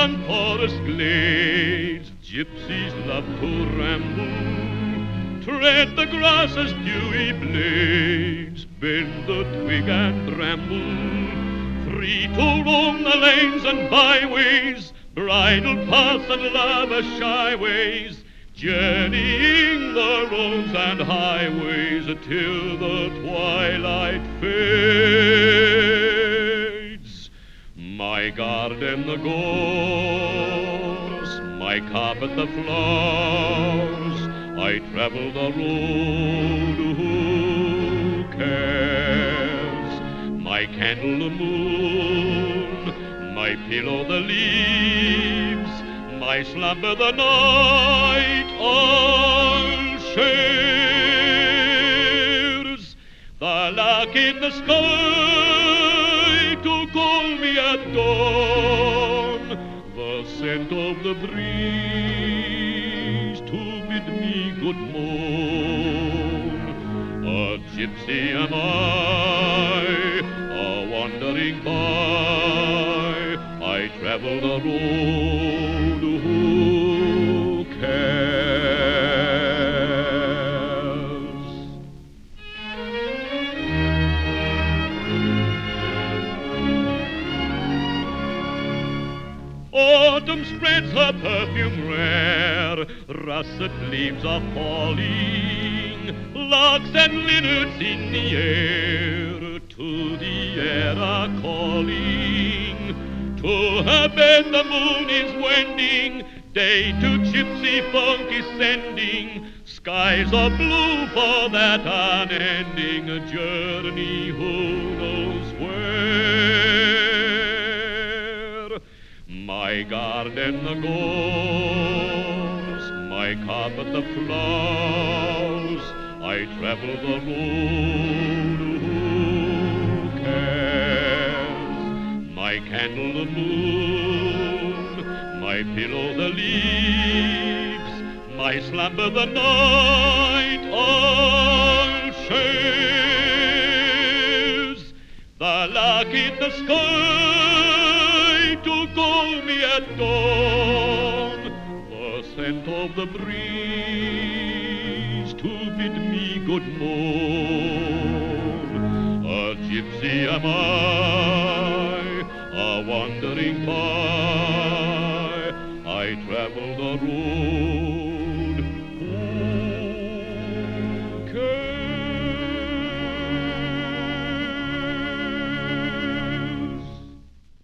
and forest glades, gypsies love to ramble, tread the grass's dewy blades, bend the twig and bramble, free to roam the lanes and byways, bridle paths and lavish highways, journeying the roads and highways till the twilight fades. My garden the gorse, my carpet the flowers, I travel the road, who cares? My candle the moon, my pillow the leaves, my slumber the night all shares. The lark in the sky to call me at dawn, the scent of the breeze to bid me good morn. A gypsy am I, a wandering by, I travel the road, who cares? Autumn spreads her perfume rare, russet leaves are falling, larks and linnets in the air, to the air are calling. To her bed the moon is wending, day to gypsy folk is sending, skies are blue for that unending journey, who knows where? My garden the gorse, my carpet the flowers, I travel the road, who cares? My candle the moon, my pillow the leaves, my slumber the night all shares. The lark in the sky to call me at dawn, the scent of the breeze to bid me good morn. A gypsy am I, a wandering by, I travel the road.